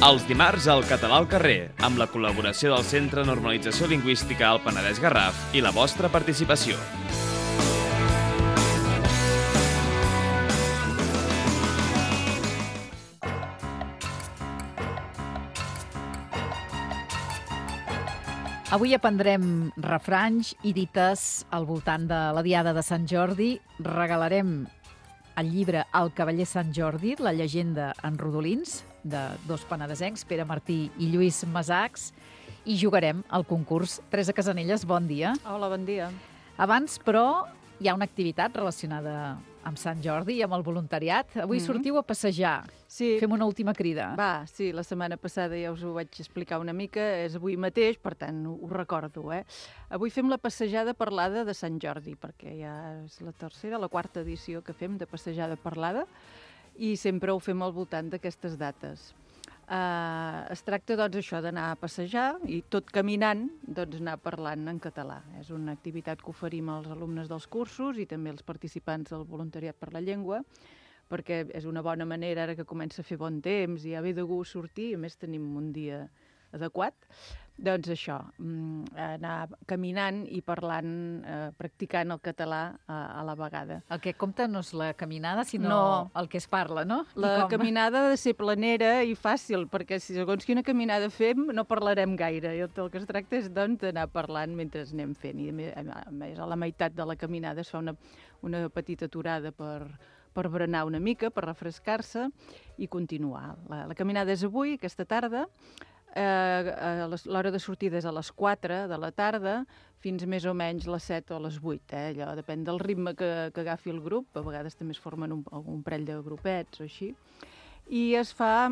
Els dimarts al Català al carrer, amb la col·laboració del Centre de Normalització Lingüística al Penedès Garraf i la vostra participació. Avui aprendrem refranys i dites al voltant de la Diada de Sant Jordi. Regalarem el llibre El cavaller Sant Jordi, la llegenda en rodolins, de dos penedesencs, Pere Martí i Lluís Masacs, i jugarem al concurs. Teresa Casanelles, bon dia. Hola, bon dia. Abans, però, hi ha una activitat relacionada amb Sant Jordi i amb el voluntariat. Avui sortiu a passejar. Sí. Fem una última crida. Va, sí, la setmana passada ja us ho vaig explicar una mica, és avui mateix, per tant, ho recordo, Avui fem la passejada parlada de Sant Jordi, perquè ja és la tercera, la quarta edició que fem de passejada parlada, i sempre ho fem al voltant d'aquestes dates. Es tracta, doncs, això d'anar a passejar i tot caminant, doncs, anar parlant en català. És una activitat que oferim als alumnes dels cursos i també als participants del voluntariat per la llengua, perquè és una bona manera, ara que comença a fer bon temps i ja ve de gust sortir, a més tenim un dia adequat, doncs això, anar caminant i parlant, practicant el català a la vegada. El que compta no és la caminada, sinó el que es parla, no? La caminada ha de ser planera i fàcil, perquè si segons quina caminada fem no parlarem gaire. I el que es tracta és, doncs, d'anar parlant mentre anem fent. I a més, a la meitat de la caminada es fa una petita aturada per berenar una mica, per refrescar-se i continuar. La caminada és avui, aquesta tarda. L'hora de sortida és a les 4 de la tarda fins més o menys les 7 o les 8. Allò depèn del ritme que agafi el grup. A vegades també es formen un parell de grupets o així. I es fa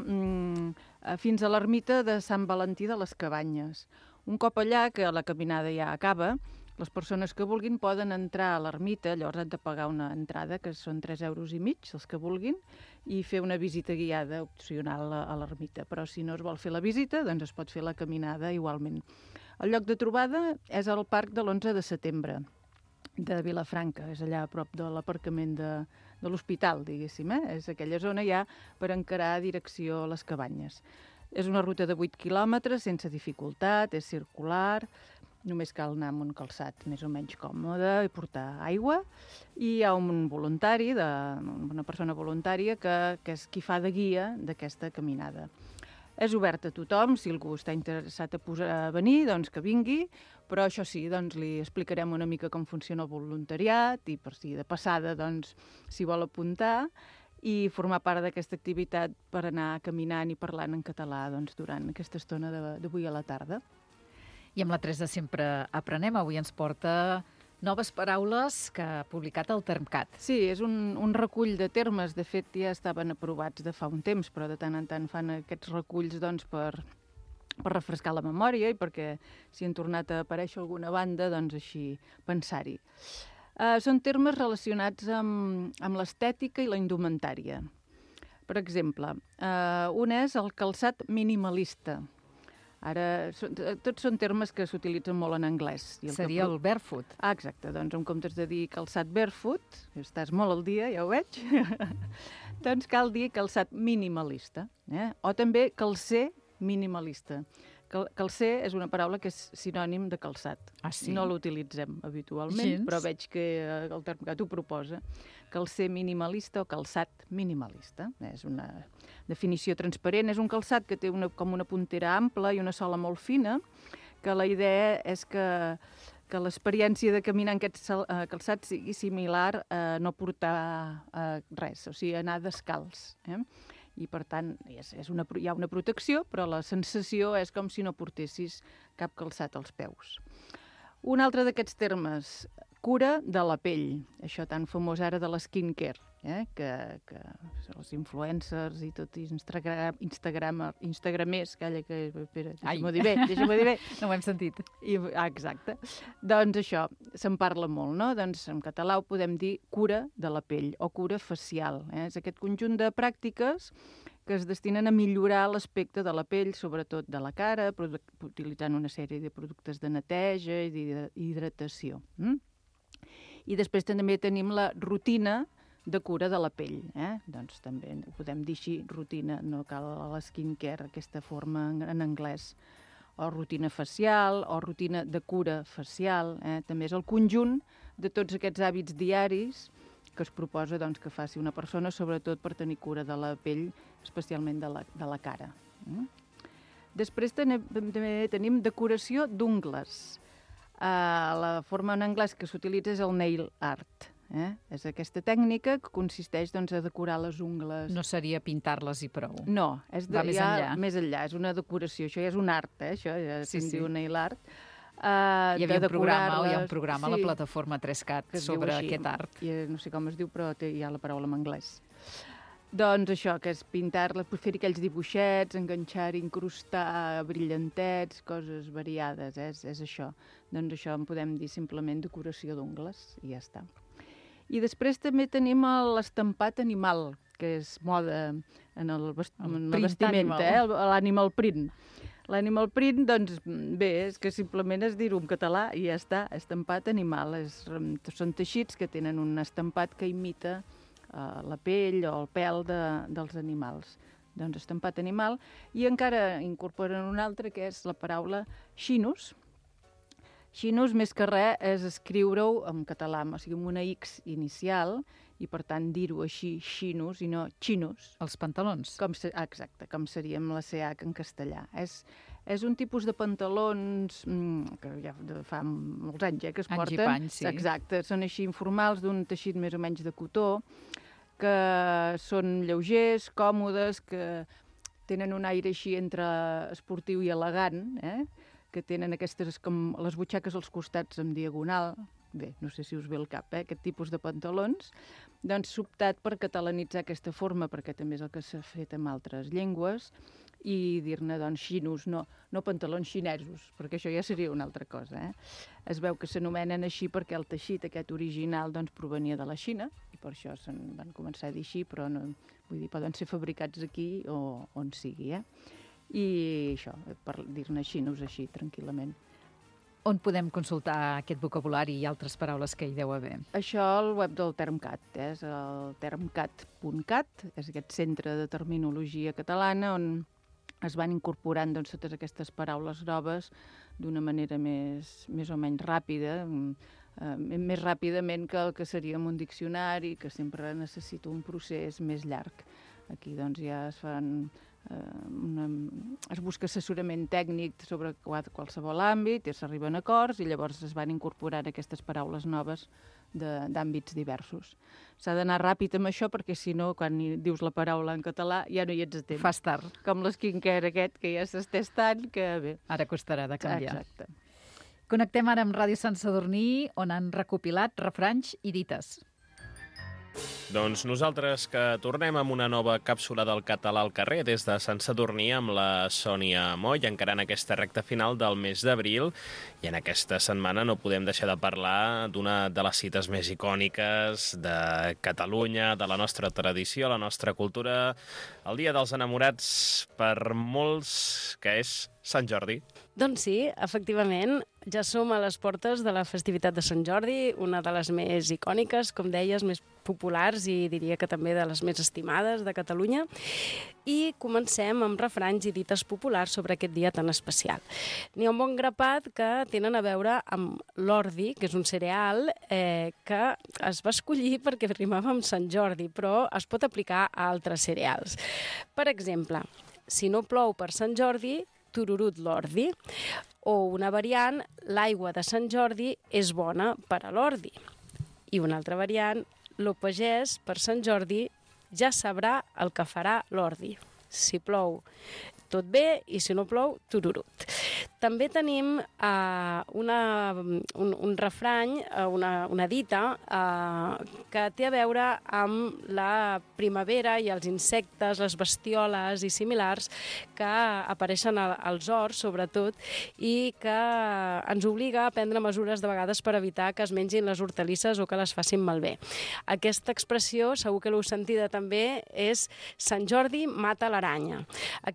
fins a l'ermita de Sant Valentí de les Cabanyes. Un cop allà, que la caminada ja acaba, les persones que vulguin poden entrar a l'ermita, llavors han de pagar una entrada, que són 3,5 €, els que vulguin, i fer una visita guiada opcional a l'ermita. Però si no es vol fer la visita, doncs es pot fer la caminada igualment. El lloc de trobada és al Parc de l'11 de setembre, de Vilafranca. És allà a prop de l'aparcament de l'hospital, diguéssim. És aquella zona ja per encarar direcció a les Cabanyes. És una ruta de 8 quilòmetres, sense dificultat, és circular. Només cal anar amb un calçat més o menys còmode i portar aigua. I hi ha un voluntari, una persona voluntària, que és qui fa de guia d'aquesta caminada. És obert a tothom, si algú està interessat a venir, doncs que vingui, però això sí, doncs li explicarem una mica com funciona el voluntariat i per si de passada, doncs, s'hi vol apuntar i formar part d'aquesta activitat per anar caminant i parlant en català, doncs, durant aquesta estona d'avui a la tarda. I amb la Teresa sempre aprenem. Avui ens porta noves paraules que ha publicat el Termcat. Sí, és un recull de termes. De fet, ja estaven aprovats de fa un temps, però de tant en tant fan aquests reculls, doncs, per refrescar la memòria i perquè si han tornat a aparèixer alguna banda, doncs així pensar-hi. Són termes relacionats amb l'estètica i la indumentària. Per exemple, un és el calçat minimalista. Ara, tots són termes que s'utilitzen molt en anglès. Seria el barefoot. Exacte, doncs en comptes de dir calçat barefoot, estàs molt al dia, ja ho veig, doncs cal dir calçat minimalista, o també calcer minimalista. Calcer és una paraula que és sinònim de calçat. Ah, sí? No l'utilitzem habitualment, però veig que el Termcat ho proposa. Calcer minimalista o calçat minimalista. És una definició transparent. És un calçat que té com una puntera ampla i una sola molt fina, que la idea és que l'experiència de caminar en aquest calçat sigui similar a no portar res, o sigui, anar descalç. I, per tant, hi ha una protecció, però la sensació és com si no portessis cap calçat als peus. Un altre d'aquests termes, cura de la pell, això tan famós ara de la skincare, que els influencers i tot, instagramers, calla, que... Deixa-m'ho dir bé. No ho hem sentit. Exacte. Doncs això, se'n parla molt, no? Doncs en català ho podem dir cura de la pell o cura facial. És aquest conjunt de pràctiques que es destinen a millorar l'aspecte de la pell, sobretot de la cara, utilitzant una sèrie de productes de neteja i d'hidratació. I després també tenim la rutina de cura de la pell. Doncs també ho podem dir així, rutina, no cal la skincare, aquesta forma en anglès, o rutina facial, o rutina de cura facial. També és el conjunt de tots aquests hàbits diaris que es proposa doncs, que faci una persona, sobretot per tenir cura de la pell, especialment de la cara. Després també tenim decoració d'ungles. La forma en anglès que s'utilitza és el nail art. És aquesta tècnica que consisteix doncs, a decorar les ungles. No seria pintar-les i prou. No, va més enllà. Més enllà, és una decoració, això ja és un art, això ja se'n diu nail art. Hi havia un programa a la sí, plataforma 3CAT sobre aquest art. No sé com es diu, però hi ha la paraula en anglès. Doncs això, que és pintar-la, fer aquells dibuixets, enganxar, incrustar, brillantets, coses variades, és això. Doncs això en podem dir simplement decoració d'ungles i ja està. I després també tenim l'estampat animal, que és moda en la vestimenta, l'animal print. L'animal print, doncs bé, és que simplement és dir-ho en català i ja està, estampat animal. Són teixits que tenen un estampat que imita la pell o el pèl dels animals. Doncs estampat animal. I encara incorporen un altre, que és la paraula xinus. Xinus, més que res, és escriure-ho en català, o sigui, amb una X inicial, i per tant dir-ho així, xinus, i no xinus. Els pantalons. Exacte, com seria amb la CH en castellà. És un tipus de pantalons que ja fa molts anys que es porten. Anys i panys, sí. Exacte, són així informals, d'un teixit més o menys de cotó, que són lleugers, còmodes, que tenen un aire així entre esportiu i elegant, que tenen aquestes, com les butxaques als costats en diagonal. Bé, no sé si us ve al cap, aquest tipus de pantalons. Doncs s'ha optat per catalanitzar aquesta forma, perquè també és el que s'ha fet amb altres llengües, i dir-ne, doncs, xinus, no pantalons xinesos, perquè això ja seria una altra cosa. Es veu que s'anomenen així perquè el teixit aquest original doncs, provenia de la Xina, i per això se'n van començar a dir així, però no, vull dir, poden ser fabricats aquí o on sigui. I això, per dir-ne xinus així, tranquil·lament. On podem consultar aquest vocabulari i altres paraules que hi deu haver? Això al web del Termcat, és el termcat.cat, és aquest centre de terminologia catalana on es van incorporant doncs, totes aquestes paraules noves d'una manera més o menys ràpida, més ràpidament que el que seria un diccionari, que sempre necessita un procés més llarg. Aquí doncs, ja es fan... es busca assessorament tècnic sobre qualsevol àmbit i s'arriben a acords i llavors es van incorporant aquestes paraules noves d'àmbits diversos. S'ha d'anar ràpid amb això perquè si no, quan dius la paraula en català ja no hi ets a temps. Fas tard. Com l'esquincare aquest, que ja s'estès tant que bé. Ara costarà de canviar. Exacte. Connectem ara amb Ràdio Sant Sadurní, on han recopilat refranys i dites. Doncs nosaltres que tornem amb una nova càpsula del català al carrer des de Sant Sadurní amb la Sònia Moll, encarant aquesta recta final del mes d'abril, i en aquesta setmana no podem deixar de parlar d'una de les cites més icòniques de Catalunya, de la nostra tradició, la nostra cultura, el Dia dels Enamorats per molts, que és Sant Jordi. Doncs sí, efectivament, ja som a les portes de la festivitat de Sant Jordi, una de les més icòniques, com deies, més populars i diria que també de les més estimades de Catalunya. I comencem amb refranys i dites populars sobre aquest dia tan especial. N'hi ha un bon grapat que tenen a veure amb l'ordi, que és un cereal que es va escollir perquè rimava amb Sant Jordi, però es pot aplicar a altres cereals. Per exemple, si no plou per Sant Jordi, tururut l'ordi, o una variant, l'aigua de Sant Jordi és bona per a l'ordi. I una altra variant, lo pagès per Sant Jordi ja sabrà el que farà l'ordi. Si plou, tot bé, i si no plou, tururut. També tenim un refrany, una dita, que té a veure amb la primavera i els insectes, les bestioles i similars que apareixen als horts, sobretot, i que ens obliga a prendre mesures de vegades per evitar que es mengin les hortalisses o que les facin malbé. Aquesta expressió, segur que l'heu sentida també, és Sant Jordi mata l'aranya. Aquí aranya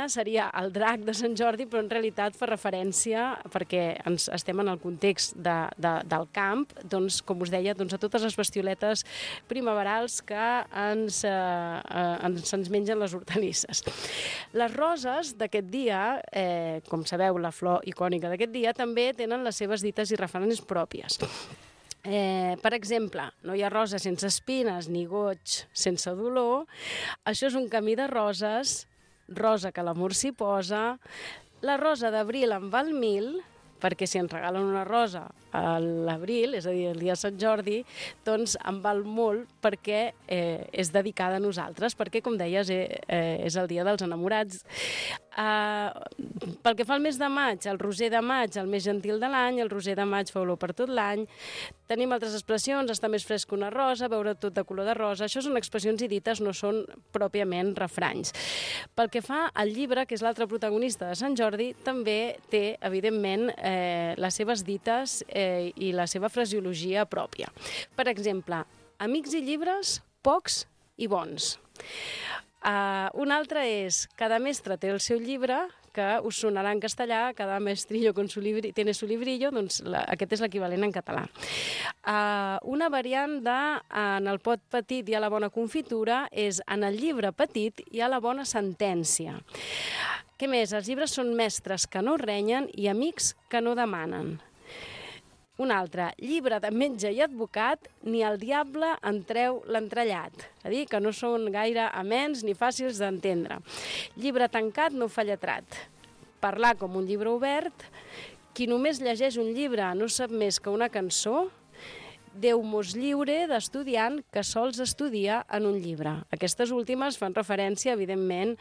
dia seria el drac de Sant Jordi, però en realitat fa referència, perquè estem en el context del camp, doncs, com us deia, doncs, a totes les bestioletes primaverals que ens mengen les hortalisses. Les roses d'aquest dia, com sabeu, la flor icònica d'aquest dia, també tenen les seves dites i refranes pròpies. Per exemple, no hi ha rosa sense espines ni goig sense dolor. Això és un camí de roses, rosa que l'amor s'hi posa. La rosa d'abril en val 1000, perquè si ens regalen una rosa a l'abril, és a dir, el dia de Sant Jordi, doncs en val molt perquè és dedicada a nosaltres, perquè, com deies, és el dia dels enamorats. Pel que fa al mes de maig, el roser de maig, el més gentil de l'any, el roser de maig fa olor per tot l'any. Tenim altres expressions, està més fresc que una rosa, veure tot de color de rosa. Això són expressions i dites, no són pròpiament refranys. Pel que fa al llibre, que és l'altre protagonista de Sant Jordi, també té, evidentment, les seves dites i la seva fraseologia pròpia. Per exemple, amics i llibres, pocs i bons. Un altre és, cada mestre té el seu llibre, que us sonarà en castellà, cada mestrillo tiene su librillo, doncs aquest és l'equivalent en català. Una variant de en el pot petit hi ha la bona confitura és en el llibre petit hi ha la bona sentència. Què més? Els llibres són mestres que no renyen i amics que no demanen. Un altre, llibre de metge i advocat, ni el diable en treu l'entrellat. És a dir, que no són gaire amens ni fàcils d'entendre. Llibre tancat no fa lletrat. Parlar com un llibre obert. Qui només llegeix un llibre no sap més que una cançó. Déu mos lliure d'estudiant que sols estudia en un llibre. Aquestes últimes fan referència, evidentment,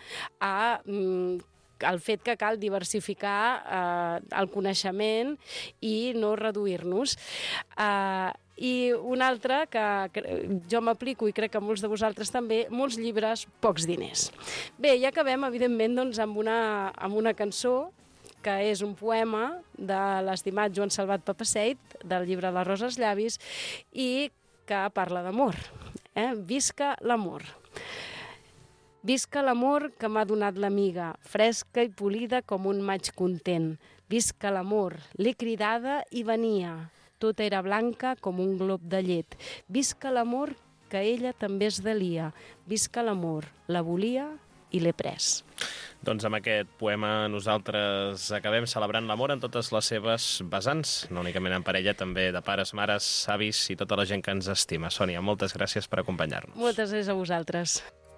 al fet que cal diversificar el coneixement i no reduir-nos. I un altre que jo m'aplico i crec que molts de vosaltres també, molts llibres, pocs diners. Bé, i acabem, evidentment, doncs, amb una cançó que és un poema de l'estimat Joan Salvat Papasseit, del llibre Les roses llavis, i que parla d'amor. Visca l'amor. Visca l'amor que m'ha donat l'amiga, fresca i polida com un maig content. Visca l'amor, l'he cridada i venia. Tota era blanca com un glob de llet. Visca l'amor que ella també es delia. Visca l'amor, la volia i l'he pres. Doncs amb aquest poema nosaltres acabem celebrant l'amor en totes les seves vessants, no únicament en parella, també de pares, mares, avis i tota la gent que ens estima. Sònia, moltes gràcies per acompanyar-nos. Moltes gràcies a vosaltres.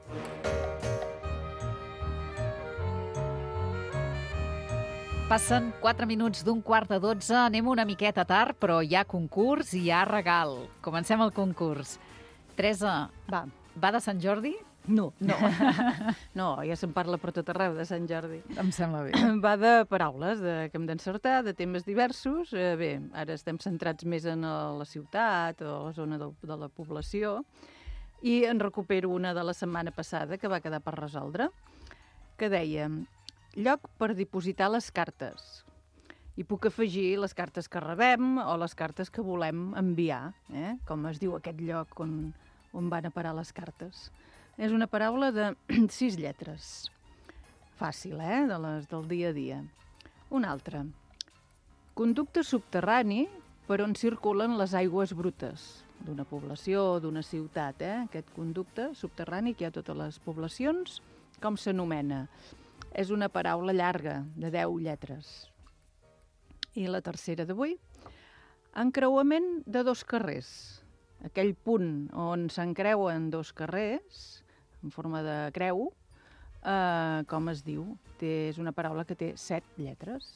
Passen 4 minuts d'un 11:15, anem una miqueta tard, però hi ha concurs i hi ha regal. Comencem el concurs. Teresa, va de Sant Jordi? No. No, ja se'n parla per tot arreu de Sant Jordi. Em sembla bé. Va de paraules que hem d'encertar, de temes diversos. Bé, ara estem centrats més en la ciutat o la zona de la població i en recupero una de la setmana passada que va quedar per resoldre, que deia lloc per dipositar les cartes. I puc afegir les cartes que rebem o les cartes que volem enviar, com es diu aquest lloc on van a parar les cartes. És una paraula de 6 lletres. Fàcil, de les del dia a dia. Una altra. Conducte subterrani per on circulen les aigües brutes d'una població o d'una ciutat. Aquest conducte subterrani que hi ha a totes les poblacions, com s'anomena? És una paraula llarga, de 10 lletres. I la tercera d'avui. Encreuament de 2 carrers. Aquell punt on s'encreuen 2 carrers, en forma de creu, com es diu? És una paraula que té 7 lletres.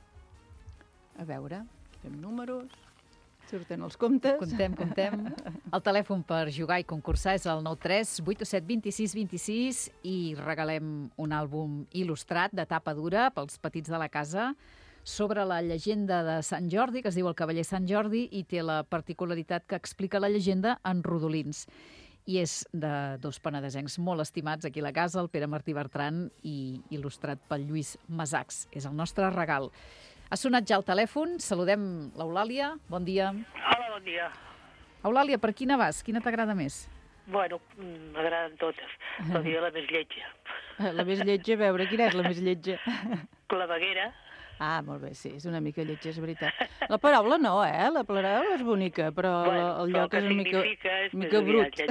A veure, fem números, surten els comptes. Comptem. El telèfon per jugar i concursar és el 93 827 26 26 i regalem un àlbum il·lustrat de tapa dura pels petits de la casa sobre la llegenda de Sant Jordi, que es diu El cavaller Sant Jordi, i té la particularitat que explica la llegenda en rodolins. I és de 2 penedesencs molt estimats aquí a la casa, el Pere Martí Bertran i il·lustrat pel Lluís Masacs. És el nostre regal. Ha sonat ja el telèfon, saludem l'Eulàlia, bon dia. Hola, bon dia. Eulàlia, per quina vas? Quina t'agrada més? Bueno, m'agraden totes, però diré la més lletja. La més lletja, a veure, quina és la més lletja? Claveguera. Ah, molt bé, sí, és una mica lletja, és veritat. La paraula no, La paraula és bonica, però el lloc és una mica brut.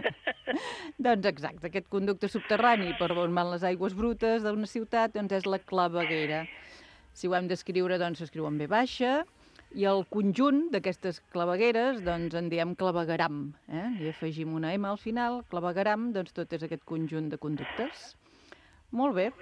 Doncs exacte, aquest conducte subterrani per on van les aigües brutes d'una ciutat, doncs és la claveguera. Si ho hem d'escriure, doncs s'escriu en B baixa, i el conjunt d'aquestes clavegueres, doncs en diem clavegaram, i afegim una M al final, clavegaram, doncs tot és aquest conjunt de conductes. Molt bé.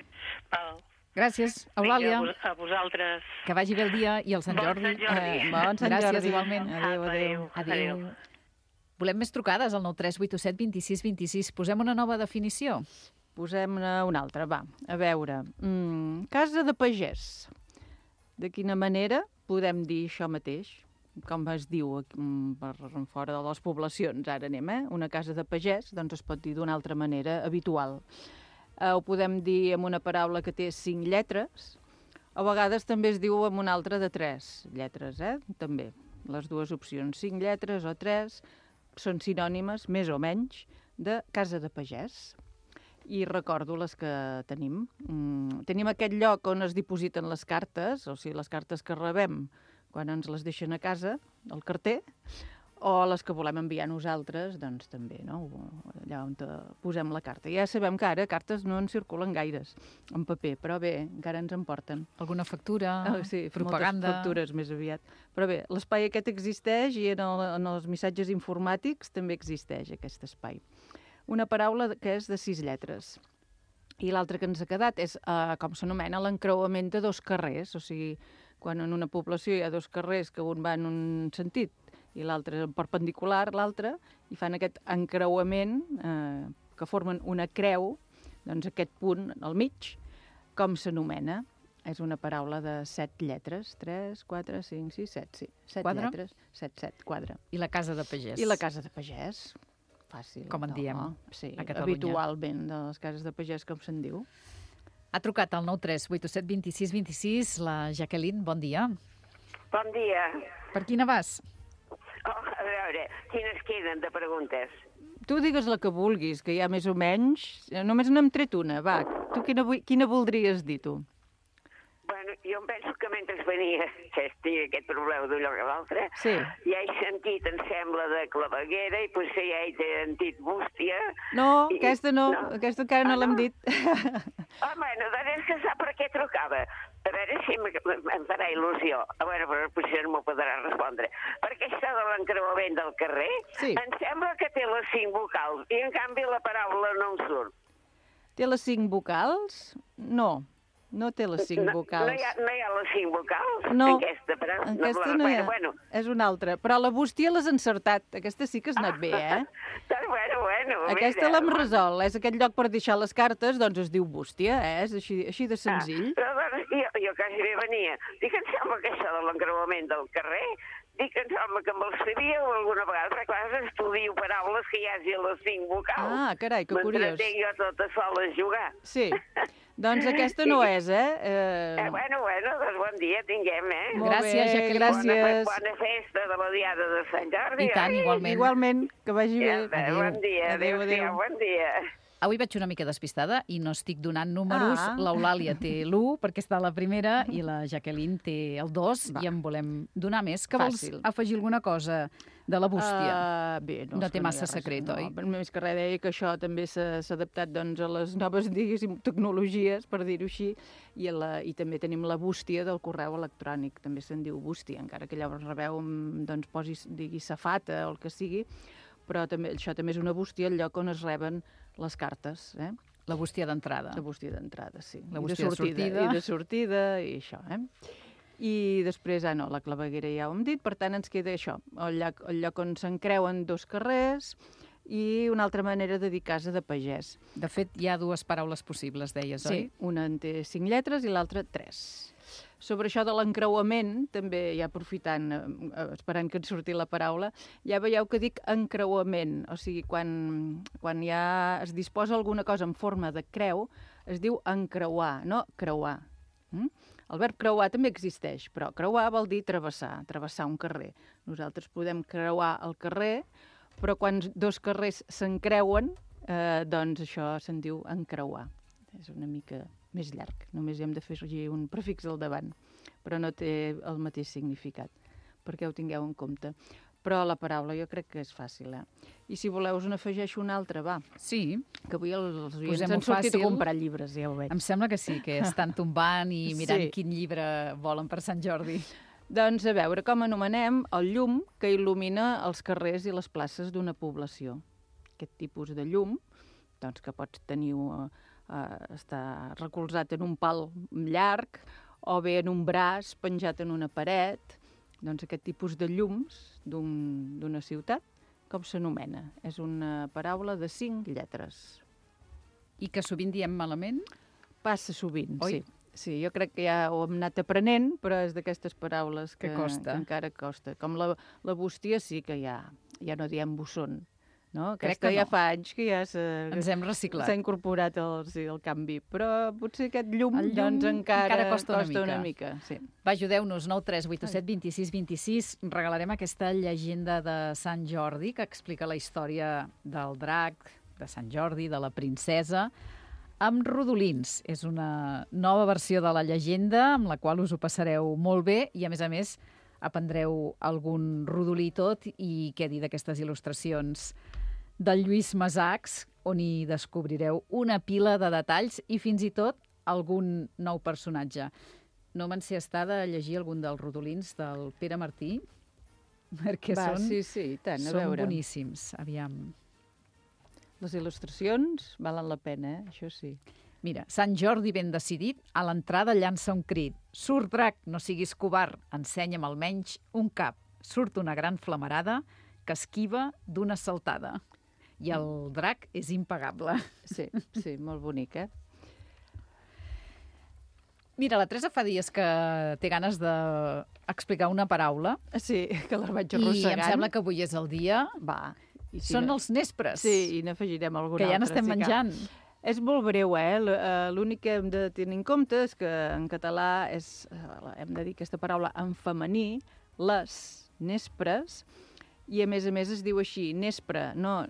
Gràcies, Eulàlia. A vosaltres. Que vagi bé el dia i el Sant Jordi. Bon Sant Jordi. Gràcies, igualment. Adéu. Volem més trucades al 93827 26 26. Posem una nova definició. Posem-ne una altra, va. A veure, casa de pagès. De quina manera podem dir això mateix? Com es diu per fora de les poblacions? Ara anem, Una casa de pagès, doncs es pot dir d'una altra manera habitual. Ho podem dir amb una paraula que té 5 lletres. A vegades també es diu amb una altra de 3 lletres, també. Les dues opcions, 5 lletres o 3, són sinònimes, més o menys, de casa de pagès. I recordo les que tenim. Tenim aquest lloc on es dipositen les cartes, o sigui, les cartes que rebem quan ens les deixen a casa, al carter, o les que volem enviar nosaltres, doncs també, no? Allà on posem la carta. Ja sabem que ara cartes no en circulen gaires en paper, però bé, encara ens en porten. Alguna factura, sí, propaganda... moltes factures més aviat. Però bé, l'espai aquest existeix i en els missatges informàtics també existeix aquest espai. Una paraula que és de 6 lletres. I l'altra que ens ha quedat és, com s'anomena, l'encreuament de 2 carrers. O sigui, quan en una població hi ha 2 carrers que un va en un sentit i l'altre perpendicular a l'altre, i fan aquest encreuament que formen una creu, doncs aquest punt al mig, com s'anomena? És una paraula de 7 lletres. 3, 4, 5, 6, 7, sí. 7 quadre? Lletres. 7, quadre. I la casa de pagès. I la casa de pagès. Fàcil. Com en diem sí, a Catalunya. Habitualment, de les cases de pagès, com se'n diu. Ha trucat al 93827 26 26 la Jacqueline. Bon dia. Bon dia. Per quina vas? A veure, quines queden de preguntes? Tu digues la que vulguis, que hi ha més o menys... Només n'hem tret una, va. Tu quina voldries dir, tu? Bueno, jo em penso que mentre venia, que tinc aquest problema d'un lloc a l'altre, sí. Ja he sentit, em sembla, de claveguera, i potser ja he sentit bústia... No, aquesta no, aquesta encara no l'hem dit. Bueno, doncs és que sap per què trucava. A veure si em farà il·lusió. A veure, però potser no m'ho podrà respondre. Perquè això de l'encreuament del carrer, sí. Em sembla que té les 5 vocals, i en canvi la paraula no em surt. Té les 5 vocals? No. No té les 5 vocals. No hi ha les 5 vocals? No, aquesta no hi ha. Bueno. És una altra. Però la bústia l'has encertat. Aquesta sí que has anat bé, Bueno. Aquesta l'hem resolt. És aquest lloc per deixar les cartes, doncs es diu bústia, És així de senzill. Però doncs, jo quasi bé venia. Dic, em sembla que això de l'encreuament del carrer, dic, em sembla que me'l sabíeu alguna vegada, perquè clar, estudio paraules que hi hagi les 5 vocals. Ah, carai, que curiós. M'entretenc jo tota sola a jugar. Sí. Doncs aquesta no és, Bueno, doncs bon dia tinguem, Molt gràcies, bé, Jacqueline. gràcies. Bona festa de la Diada de Sant Jordi. I tant, igualment. Igualment, que vagi bé. Bon dia, adéu-siau, bon dia. Avui vaig una mica despistada i no estic donant números. L'Eulàlia té l'1 perquè està a la primera i la Jacqueline té el 2 i en volem donar més. Que vols afegir alguna cosa de la bústia? Bé, no té massa secret, oi? Més que res deia que això també s'ha adaptat doncs, a les noves, diguéssim, tecnologies, per dir-ho així, i també tenim la bústia del correu electrònic, també se'n diu bústia, encara que llavors rebeu, doncs digui safata o el que sigui, però això també és una bústia, el lloc on es reben les cartes. La bústia d'entrada. La bústia d'entrada, sí. La bústia de sortida. I de sortida, i això, I després, la claveguera ja ho hem dit, per tant ens queda això, el lloc on s'encreuen 2 carrers i una altra manera de dir casa de pagès. De fet, hi ha 2 paraules possibles, deies, oi? Sí, una en té 5 lletres i l'altra 3. Sobre això de l'encreuament, també ja aprofitant, esperant que ens surti la paraula, ja veieu que dic encreuament, o sigui, quan ja es disposa alguna cosa en forma de creu, es diu encreuar, no creuar. El verb creuar també existeix, però creuar vol dir travessar un carrer. Nosaltres podem creuar el carrer, però quan 2 carrers s'encreuen, doncs això se'n diu encreuar. és una mica més llarg. Només hi hem de fer un prefix al davant, però no té el mateix significat, perquè ho tingueu en compte. Però la paraula jo crec que és fàcil, I si voleu us n'afegeixo una altra, va. Sí. Que avui els oients Posem-ho han sortit fàcil. a comprar llibres, ja ho veig. Em sembla que sí, que estan tombant i mirant Sí. quin llibre volen per Sant Jordi. Doncs a veure com anomenem el llum que il·lumina els carrers i les places d'una població. Aquest tipus de llum, doncs que pots tenir, estar recolzat en un pal llarg o bé en un braç penjat en una paret. Doncs aquest tipus de llums d'una ciutat, com s'anomena? És una paraula de 5 lletres. I que sovint diem malament? Passa sovint, Oi? sí. Sí, jo crec que ja ho hem anat aprenent, però és d'aquestes paraules que costa. encara costa. Com la bústia sí que ja no diem busson, no? Crec Aquesta que ja no. fa anys que ja Ens hem reciclat. s'ha incorporat el canvi, però potser aquest llum, El llum doncs encara costa una una mica. Sí. Va, ajudeu-nos, 9 3 8 7 26 26. Regalarem aquesta llegenda de Sant Jordi que explica la història del drac, de Sant Jordi, de la princesa, amb rodolins. És una nova versió de la llegenda amb la qual us ho passareu molt bé i, a més, aprendreu algun rodolí tot i què dir d'aquestes il·lustracions del Lluís Masacs, on hi descobrireu una pila de detalls i fins i tot algun nou personatge. No me'n sé estar de llegir algun dels rodolins del Pere Martí, perquè Sí, tant, a són veure. boníssims. Aviam. Les il·lustracions valen la pena, això sí. Mira, Sant Jordi ben decidit, a l'entrada llança un crit. Surt, drac, no siguis covard, ensenya'm almenys un cap. Surt una gran flamarada que esquiva d'una saltada. I el drac és impagable. Sí, molt bonic, Mira, la Teresa fa dies que té ganes d'explicar una paraula Sí, que la vaig i arrossegant. em sembla que avui és el dia. Va. I si Són no- els nespres, Sí, i n'afegirem alguna que ja altra. n'estem sí, menjant. És molt breu, L'únic que hem de tenir en compte és que en català hem de dir aquesta paraula en femení, les nespres, i a més es diu així, nespre, no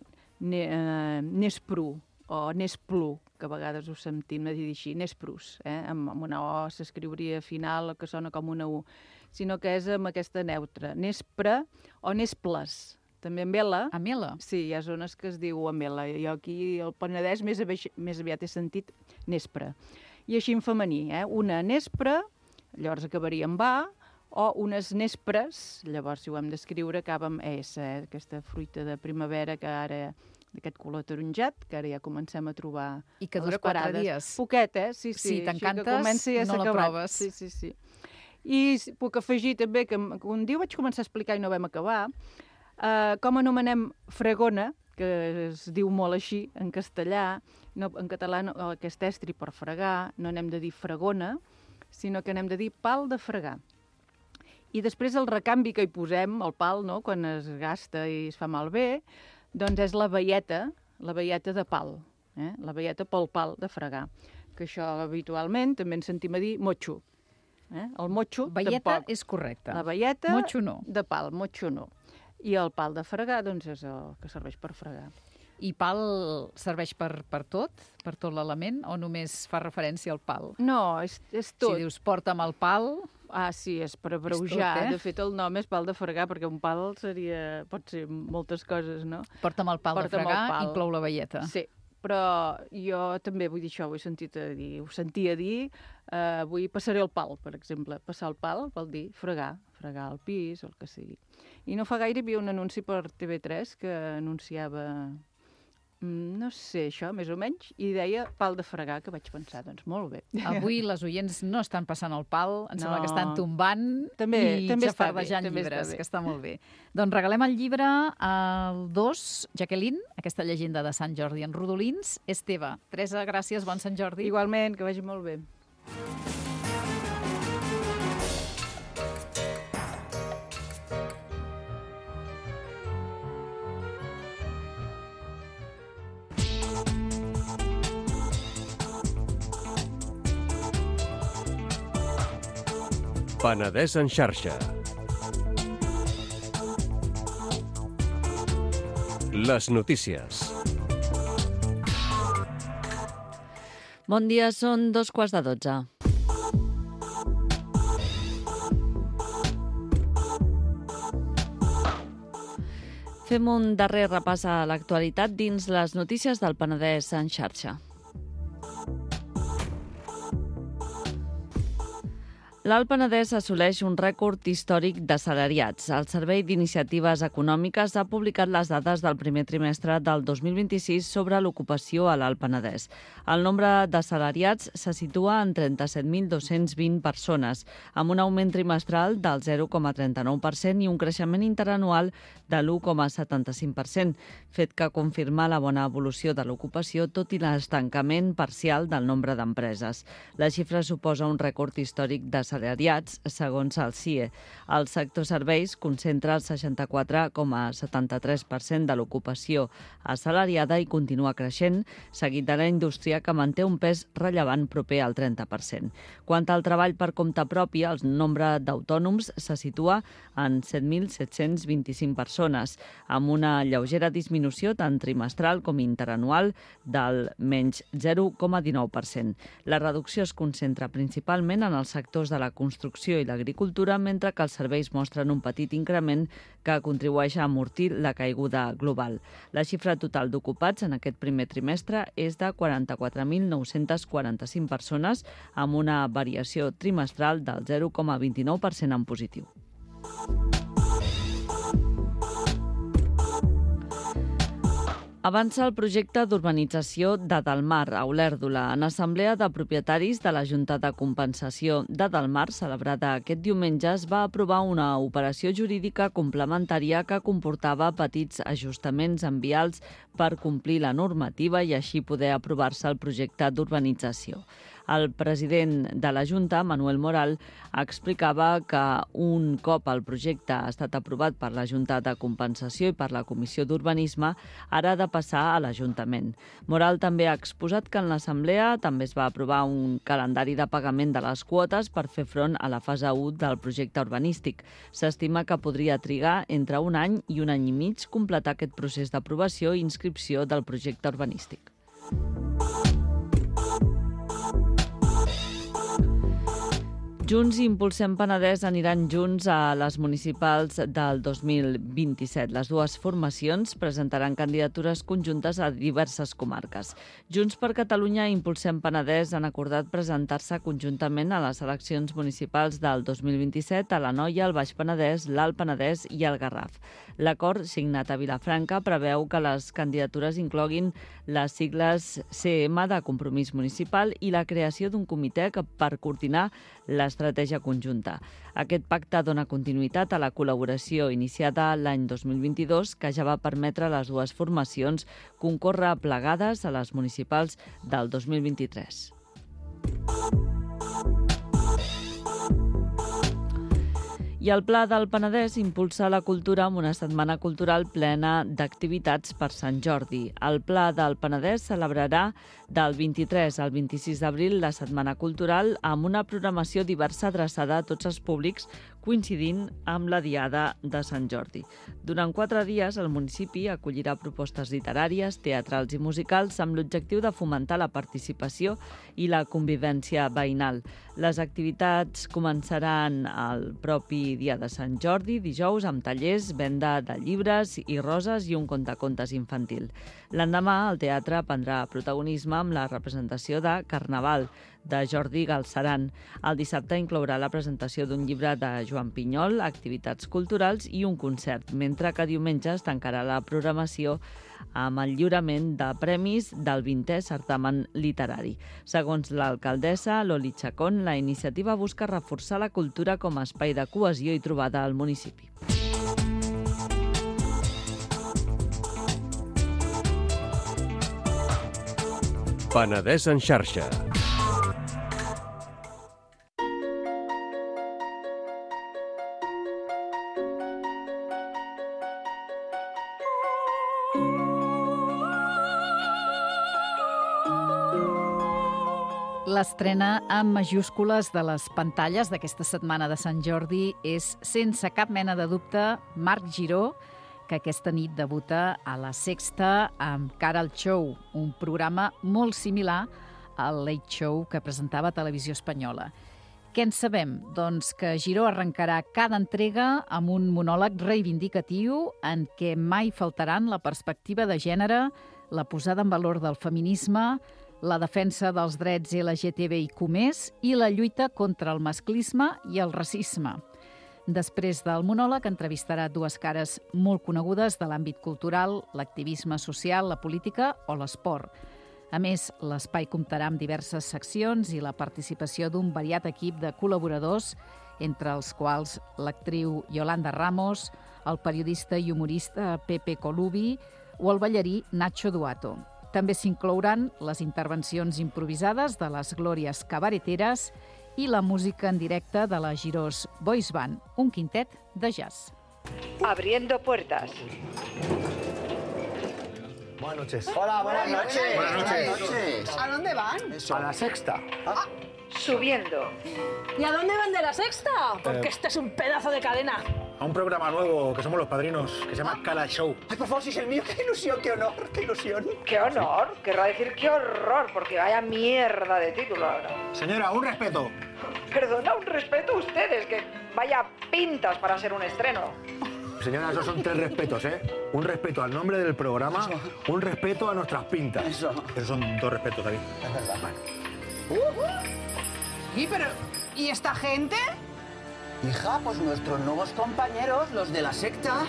nespru o nesplu, que a vegades ho sentim a dir així, nesprus, amb una O s'escriuria final que sona com una U, sinó que és amb aquesta neutra, nespre o nesples. També amb L. Amela. Sí, hi ha zones que es diu amela. Jo aquí al Penedès més aviat he sentit nespre. I així en femení, una nespre, llavors acabaria amb A, o unes nespres, llavors si ho hem d'escriure acaba amb S, aquesta fruita de primavera que ara d'aquest color taronjat, que ara ja comencem a trobar I que a dura les 4 parades. dies. Poquet, sí. Si així t'encantes, que comença ja no s'ha la acabat. proves. Sí. I puc afegir també que un dia vaig començar a explicar i no vam acabar, com anomenem fregona, que es diu molt així en castellà, en català aquest estri per fregar, no n'hem de dir fregona, sinó que n'hem de dir pal de fregar. I després el recanvi que hi posem, el pal, no?, quan es gasta i es fa malbé, doncs és la veieta de pal, la veieta pel pal de fregar, que això habitualment també en sentim a dir motxo. El motxo Veieta tampoc. és correcte. La veieta Motxo no. de pal, motxo no. I el pal de fregar, doncs, és el que serveix per fregar. I pal serveix per tot l'element, o només fa referència al pal? No, és tot. Si dius porta'm el pal... Ah, sí, és per abreujar. tot, De fet, el nom és pal de fregar, perquè un pal pot ser moltes coses, no? Porta'm el pal de Porta'm el fregar, pal. inclou la veieta. Sí, però jo també vull dir això, ho sentia dir, avui passaré el pal, per exemple. Passar el pal vol dir fregar el pis o el que sigui. I no fa gaire hi havia un anunci per TV3 que anunciava, no sé, això, més o menys, i deia pal de fregar, que vaig pensar, doncs molt bé. Avui les oients no estan passant el pal, em sembla No. que estan tombant També i està bé, xafardejant també llibres, està bé. que està molt bé. Doncs regalem el llibre al 2, Jacqueline, aquesta llegenda de Sant Jordi en rodolins, és teva. Teresa, gràcies, bon Sant Jordi. Igualment, que vagi molt bé. Penedès en xarxa. Les notícies. Bon dia, són 2:15. Fem un darrer repàs a l'actualitat dins les notícies del Penedès en xarxa. L'Alt Penedès assoleix un rècord històric d'assalariats. El Servei d'Iniciatives Econòmiques ha publicat les dades del primer trimestre del 2026 sobre l'ocupació a l'Alt Penedès. El nombre d'assalariats se situa en 37.220 persones, amb un augment trimestral del 0,39% i un creixement interanual de l'1,75%, fet que confirma la bona evolució de l'ocupació tot i l'estancament parcial del nombre d'empreses. La xifra suposa un rècord històric d'assalariats, segons el CIE. El sector serveis concentra el 64,73% de l'ocupació assalariada i continua creixent, seguit de la indústria, que manté un pes rellevant proper al 30%. Quant al treball per compte propi, el nombre d'autònoms se situa en 7.725 persones, amb una lleugera disminució tant trimestral com interanual del menys 0,19%. La reducció es concentra principalment en els sectors de la construcció i l'agricultura, mentre que els serveis mostren un petit increment que contribueix a amortir la caiguda global. La xifra total d'ocupats en aquest primer trimestre és de 44.945 persones, amb una variació trimestral del 0,29% en positiu. Avança el projecte d'urbanització de Delmar, a Olèrdola. En assemblea de propietaris de la Junta de Compensació de Delmar, celebrada aquest diumenge, es va aprovar una operació jurídica complementària que comportava petits ajustaments en vials per complir la normativa i així poder aprovar-se el projecte d'urbanització. El president de la Junta, Manuel Moral, explicava que un cop el projecte ha estat aprovat per la Junta de Compensació i per la Comissió d'Urbanisme, ara ha de passar a l'Ajuntament. Moral també ha exposat que en l'Assemblea també es va aprovar un calendari de pagament de les quotes per fer front a la fase 1 del projecte urbanístic. S'estima que podria trigar entre un any i un any i mig completar aquest procés d'aprovació i inscripció del projecte urbanístic. Junts i Impulsem Penedès aniran junts a les municipals del 2027. Les dues formacions presentaran candidatures conjuntes a diverses comarques. Junts per Catalunya i Impulsem Penedès han acordat presentar-se conjuntament a les eleccions municipals del 2027 a l'Anoia, el Baix Penedès, l'Alt Penedès i el Garraf. L'acord, signat a Vilafranca, preveu que les candidatures incloguin les sigles CM de Compromís Municipal i la creació d'un comitè per coordinar l'estratègia conjunta. Aquest pacte dona continuïtat a la col·laboració iniciada l'any 2022, que ja va permetre a les dues formacions concórrer plegades a les municipals del 2023. I el Pla del Penedès impulsa la cultura amb una setmana cultural plena d'activitats per Sant Jordi. El Pla del Penedès celebrarà del 23 al 26 d'abril la setmana cultural amb una programació diversa adreçada a tots els públics, coincidint amb la Diada de Sant Jordi. Durant 4 dies, el municipi acollirà propostes literàries, teatrals i musicals amb l'objectiu de fomentar la participació i la convivència veïnal. Les activitats començaran el propi dia de Sant Jordi, dijous, amb tallers, venda de llibres i roses i un contacontes infantil. L'endemà, el teatre prendrà protagonisme amb la representació de Carnaval, de Jordi Galceran. El dissabte inclourà la presentació d'un llibre de Joan Pinyol, activitats culturals i un concert, mentre que diumenge es tancarà la programació amb el lliurament de premis del 20è certamen literari. Segons l'alcaldessa Loli Chacón, la iniciativa busca reforçar la cultura com a espai de cohesió i trobada al municipi. Penedès en xarxa. L'estrena amb majúscules de les pantalles d'aquesta setmana de Sant Jordi és, sense cap mena de dubte, Marc Giró, que aquesta nit debuta a La Sexta amb Cara al Show, un programa molt similar al Late Show que presentava Televisió Espanyola. Què en sabem? Doncs que Giró arrencarà cada entrega amb un monòleg reivindicatiu en què mai faltaran la perspectiva de gènere, la posada en valor del feminisme, la defensa dels drets LGTBIQ+, i la lluita contra el masclisme i el racisme. Després del monòleg entrevistarà dues cares molt conegudes de l'àmbit cultural, l'activisme social, la política o l'esport. A més, l'espai comptarà amb diverses seccions i la participació d'un variat equip de col·laboradors, entre els quals l'actriu Yolanda Ramos, el periodista i humorista Pepe Colubi o el ballarí Nacho Duato. També s'inclouran les intervencions improvisades de les Glòries Cabareteres i la música en directe de la Girós Boys Band, un quintet de jazz. Abriendo puertas. Buenas noches. Hola, buenas noches. Buenas noches. ¿A dónde van? A la Sexta. Subiendo. ¿Y a dónde van de la Sexta? Porque este es un pedazo de cadena. A un programa nuevo que somos los padrinos, que se llama Cala Show. Ay, por favor, si es el mío, qué ilusión, qué honor, qué ilusión. ¿Qué honor? Querrá decir qué horror, porque vaya mierda de título ahora. Señora, un respeto. Perdona, un respeto a ustedes, que vaya pintas para ser un estreno. Señora, esos son 3 respetos, ¿eh? Un respeto al nombre del programa, un respeto a nuestras pintas. Esos son 2 respetos, David. Es verdad. Vale. ¿Y esta gente? Hija, pues nuestros nuevos compañeros, los de la secta.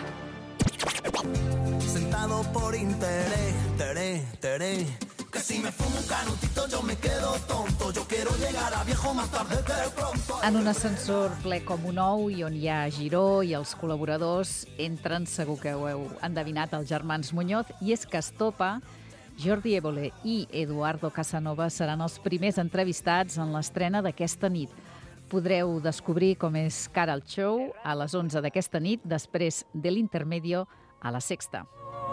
Sentado por interés, que si me fumo un canutito yo me quedo tonto. Yo quiero llegar a viejo más tarde que pronto. En un ascensor ple com un ou i on hi ha Giró i els col·laboradors entren, segur que ho heu endevinat, els germans Muñoz, i és que Estopa, Jordi Évole i Eduardo Casanova seran els primers entrevistats en l'estrena d'aquesta nit. Podreu descobrir com és cara al show a les 11 d'aquesta nit, després de l'Intermedio a la Sexta.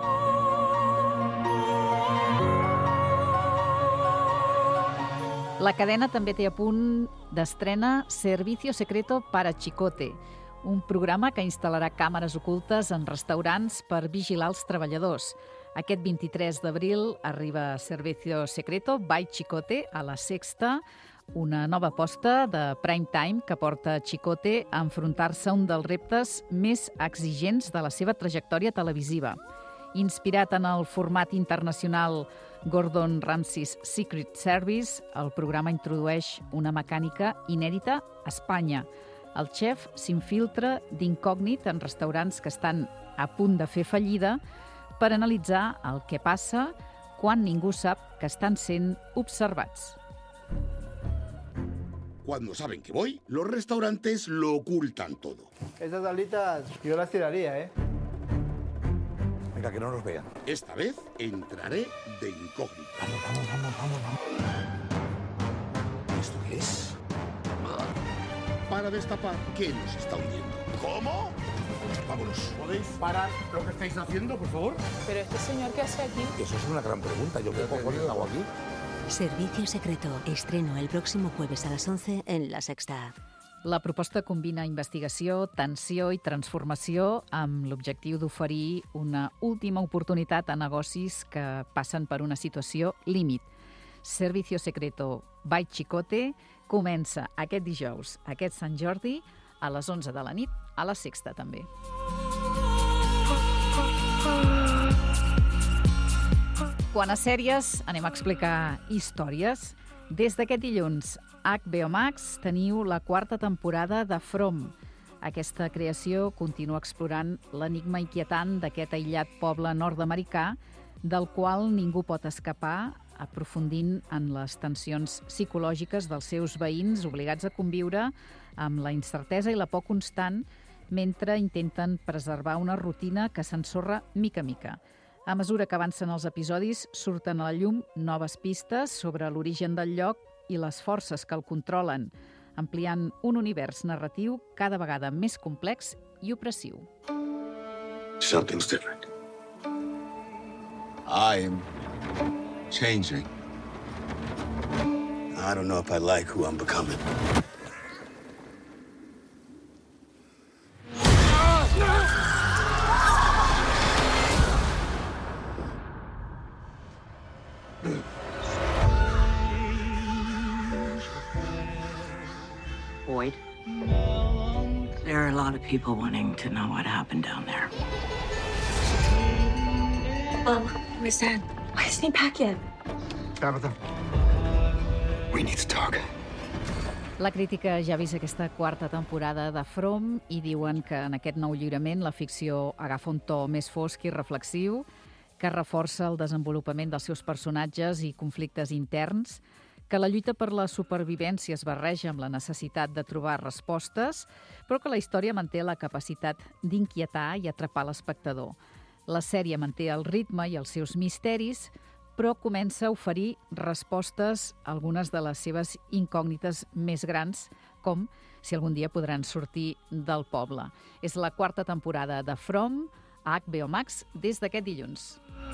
La cadena també té a punt d'estrena Servicio Secreto para Chicote, un programa que instal·larà càmeres ocultes en restaurants per vigilar els treballadors. Aquest 23 d'abril arriba Servicio Secreto by Chicote a la Sexta, una nova aposta de prime time que porta Chicote a enfrontar-se a un dels reptes més exigents de la seva trajectòria televisiva. Inspirat en el format internacional Gordon Ramsay's Secret Service, el programa introdueix una mecànica inèdita a Espanya. El xef s'infiltra d'incògnit en restaurants que estan a punt de fer fallida per analitzar el que passa quan ningú sap que estan sent observats. Cuando saben que voy, los restaurantes lo ocultan todo. Estas tablitas yo las tiraría, ¿eh? Venga, que no nos vean. Esta vez entraré de incógnito. Vamos. ¿Esto qué es? Para destapar qué nos está hundiendo. ¿Cómo? Vámonos. ¿Podéis parar lo que estáis haciendo, por favor? Pero este señor, ¿qué hace aquí? Eso es una gran pregunta. ¿Yo qué cojones hago aquí? Servicio Secreto. Estreno el próximo jueves a las 11 en La Sexta. La proposta combina investigació, tensió i transformació amb l'objectiu d'oferir una última oportunitat a negocis que passen per una situació límit. Servicio Secreto by Chicote comença aquest dijous, aquest Sant Jordi, a les 11 de la nit, a la Sexta també. Quant a sèries, anem a explicar històries. Des d'aquest dilluns, HBO Max teniu la 4ª temporada de From. Aquesta creació continua explorant l'enigma inquietant d'aquest aïllat poble nord-americà del qual ningú pot escapar, aprofundint en les tensions psicològiques dels seus veïns obligats a conviure amb la incertesa i la por constant mentre intenten preservar una rutina que s'ensorra mica a mica. A mesura que avancen els episodis, surten a la llum noves pistes sobre l'origen del lloc i les forces que el controlen, ampliant un univers narratiu cada vegada més complex i opressiu. Something's different. I'm changing. I don't know if I like who I'm becoming. lot of people wanting to know what happened down there. Mom, where's Dad? Why isn't he back yet? Tabitha, we need to talk. La crítica ja ha vist aquesta quarta temporada de From i diuen que en aquest nou lliurament la ficció agafa un to més fosc i reflexiu, que reforça el desenvolupament dels seus personatges i conflictes interns, que la lluita per la supervivència es barreja amb la necessitat de trobar respostes, però que la història manté la capacitat d'inquietar i atrapar l'espectador. La sèrie manté el ritme i els seus misteris, però comença a oferir respostes a algunes de les seves incògnites més grans, com si algun dia podran sortir del poble. És la quarta temporada de From a HBO Max des d'aquest dilluns.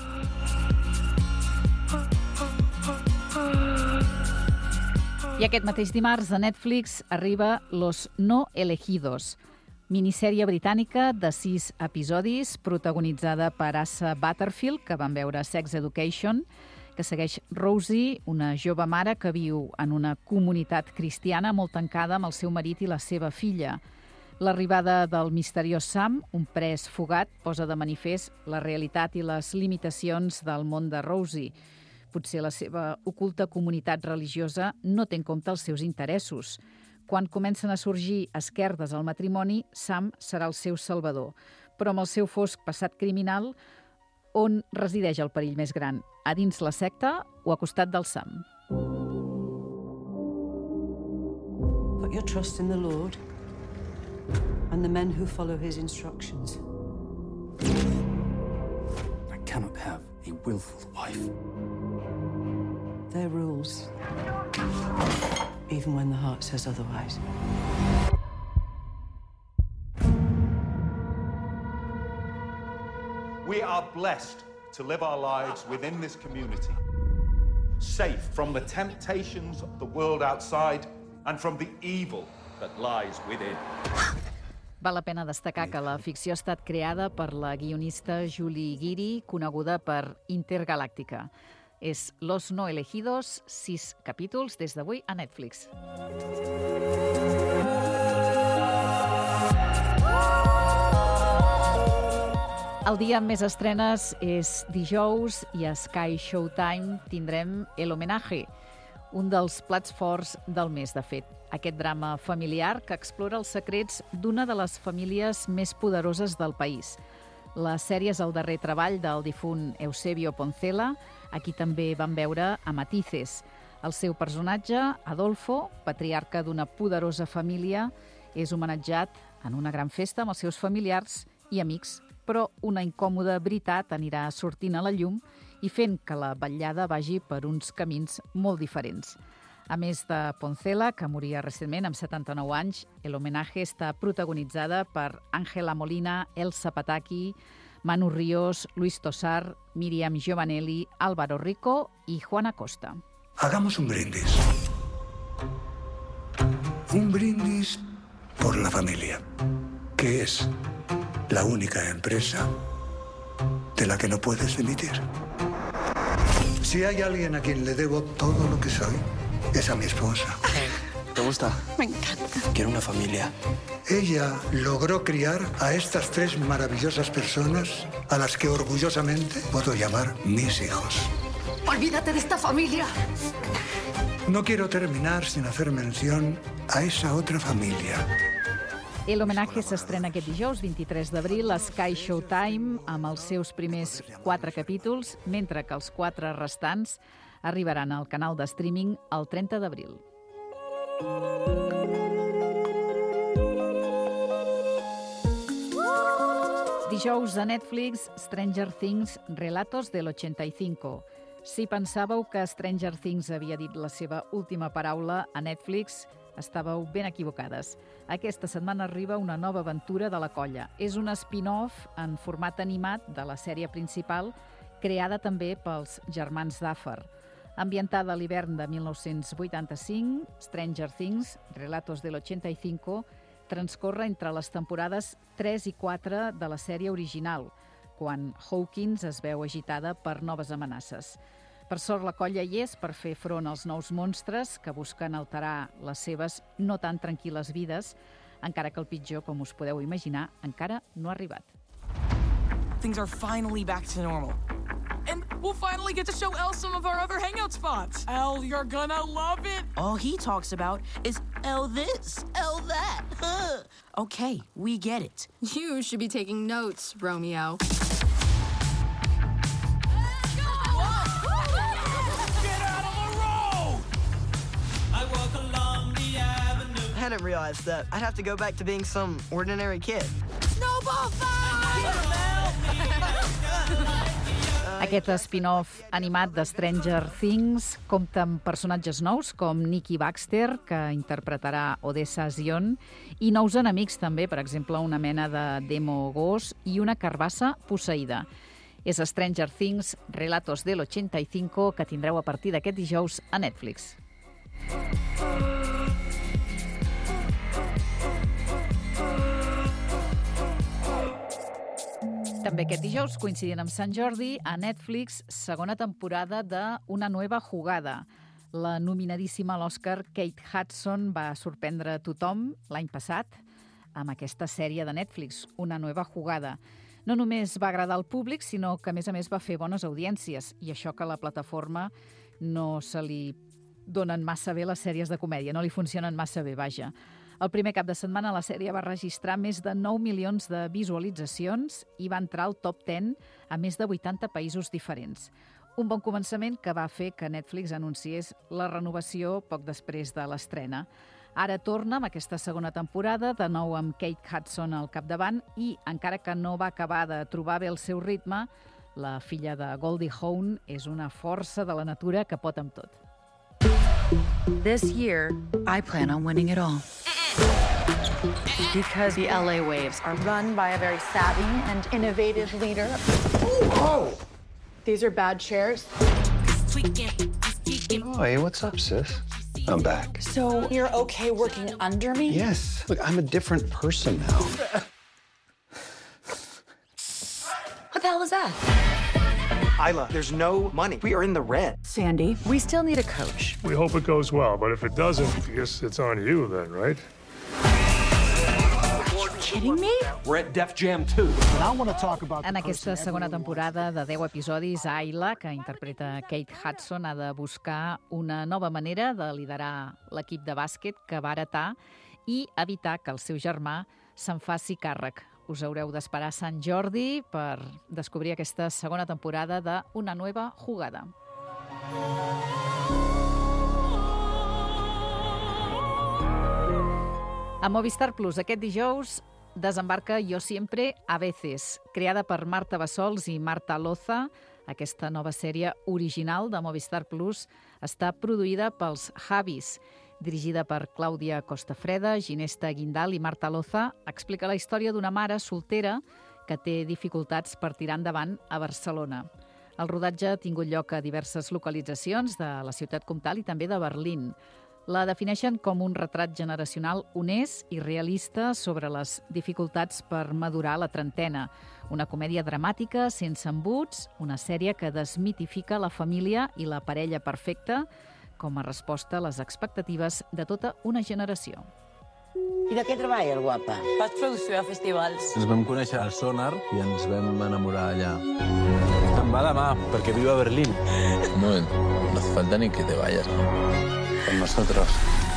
I aquest mateix dimarts a Netflix arriba Los No Elegidos, minissèrie britànica de 6 episodis protagonitzada per Asa Butterfield, que vam veure a Sex Education, que segueix Rosie, una jove mare que viu en una comunitat cristiana molt tancada amb el seu marit i la seva filla. L'arribada del misteriós Sam, un pres fugat, posa de manifest la realitat i les limitacions del món de Rosie. Potser la seva oculta comunitat religiosa no té en compte els seus interessos. Quan comencen a sorgir esquerdes al matrimoni, Sam serà el seu salvador. Però amb el seu fosc passat criminal, on resideix el perill més gran? A dins la secta o a costat del Sam? Put your trust in the Lord and the men who follow his instructions. I cannot have a willful wife. Their rules, even when the heart says otherwise. We are blessed to live our lives within this community, safe from the temptations of the world outside and from the evil that lies within. Val la pena destacar que la ficció ha estat creada per la guionista Julie Guiri, coneguda per Intergalàctica. És Los No Elegidos, 6 capítols des d'avui a Netflix. El dia amb més estrenes és dijous i a Sky Showtime tindrem El Homenaje, un dels plats forts del mes, de fet. Aquest drama familiar que explora els secrets d'una de les famílies més poderoses del país. La sèrie és el darrer treball del difunt Eusebio Poncela. Aquí també van veure a Matices. El seu personatge, Adolfo, patriarca d'una poderosa família, és homenatjat en una gran festa amb els seus familiars i amics, però una incòmoda veritat anirà sortint a la llum i fent que la vetllada vagi per uns camins molt diferents. A més de Poncela, que moria recentment amb 79 anys, El Homenaje està protagonitzada per Ángela Molina, Elsa Pataki, Manu Ríos, Luis Tosar, Miriam Giovanelli, Álvaro Rico y Juana Costa. Hagamos un brindis. Un brindis por la familia, que es la única empresa de la que no puedes dimitir. Si hay alguien a quien le debo todo lo que soy, es a mi esposa. ¿Te gusta? Me encanta. Quiero una familia. Ella logró criar a estas 3 maravillosas personas a las que orgullosamente puedo llamar mis hijos. Olvídate de esta familia. No quiero terminar sin hacer mención a esa otra familia. El Homenaje s'estrena aquest dijous, 23 d'abril, a Sky Showtime, amb els seus primers 4 capítols, mentre que els 4 restants arribaran al canal de streaming el 30 d'abril. Dijous a Netflix, Stranger Things, Relatos del 85. Si pensàveu que Stranger Things havia dit la seva última paraula a Netflix, estàveu ben equivocades. Aquesta setmana arriba una nova aventura de la colla. És un spin-off en format animat de la sèrie principal, creada també pels germans Duffer. Ambientada a l'hivern de 1985, Stranger Things, Relatos del 85, transcorre entre les temporades 3 i 4 de la sèrie original, quan Hawkins es veu agitada per noves amenaces. Per sort, la colla hi és per fer front als nous monstres que busquen alterar les seves no tan tranquil·les vides, encara que el pitjor, com us podeu imaginar, encara no ha arribat. Things are finally back to normal. And we'll finally get to show Elle some of our other hangout spots. Elle, you're gonna love it. All he talks about is Elle this, Elle that. Okay, we get it. You should be taking notes, Romeo. I hadn't realized that I'd have to go back to being some ordinary kid. Snowball fight! Aquest spin-off animat de Stranger Things compta amb personatges nous com Nikki Baxter, que interpretarà Odessa Zion, i nous enemics també, per exemple, una mena de demo gos i una carbassa posseïda. És Stranger Things Relatos del 85, que tindreu a partir d'aquest dijous a Netflix. També aquest dijous, coincidint amb Sant Jordi, a Netflix, segona temporada de Una nueva jugada. La nominadíssima a l'Oscar Kate Hudson va sorprendre tothom l'any passat amb aquesta sèrie de Netflix, Una nueva jugada. No només va agradar al públic, sinó que, a més, va fer bones audiències, i això que a la plataforma no se li donen massa bé les sèries de comèdia, no li funcionen massa bé, vaja. El primer cap de setmana la sèrie va registrar més de 9 milions de visualitzacions i va entrar al top 10 a més de 80 països diferents. Un bon començament que va fer que Netflix anunciés la renovació poc després de l'estrena. Ara torna amb aquesta segona temporada, de nou amb Kate Hudson al capdavant, i encara que no va acabar de trobar bé el seu ritme, la filla de Goldie Hawn és una força de la natura que pot amb tot. This year, I plan on winning it all. Because the LA Waves are run by a very savvy and innovative leader. Oh! These are bad chairs. Oh, hey, what's up, sis? I'm back. So you're okay working under me? Yes. Look, I'm a different person now. What the hell is that? Isla, there's no money. We are in the red. Sandy, we still need a coach. We hope it goes well, but if it doesn't, I guess it's on you then, right? Kidding me? We're at Def Jam 2. En aquesta segona temporada de 10 episodis, Ayla, que interpreta Kate Hudson, ha de buscar una nova manera de liderar l'equip de bàsquet que va heretar i evitar que el seu germà se'n faci càrrec. Us haureu d'esperar a Sant Jordi per descobrir aquesta segona temporada de Una nueva jugada. A Movistar Plus aquest dijous desembarca Yo siempre a veces, creada per Marta Bassols i Marta Loza. Aquesta nova sèrie original de Movistar Plus està produïda pels Javis, dirigida per Clàudia Costafreda, Ginesta Guindal i Marta Loza. Explica la història d'una mare soltera que té dificultats per tirar endavant a Barcelona. El rodatge ha tingut lloc a diverses localitzacions de la ciutat comtal i també de Berlín. La defineixen com un retrat generacional honest i realista sobre les dificultats per madurar la trentena. Una comèdia dramàtica, sense embuts, una sèrie que desmitifica la família i la parella perfecta com a resposta a les expectatives de tota una generació. I de què treballes, guapa? Faig producció de festivals. Ens vam conèixer al Sonar i ens vam enamorar allà. Te'n va demà, perquè viu a Berlín. No hace falta ni que te vayas. Con nosotros.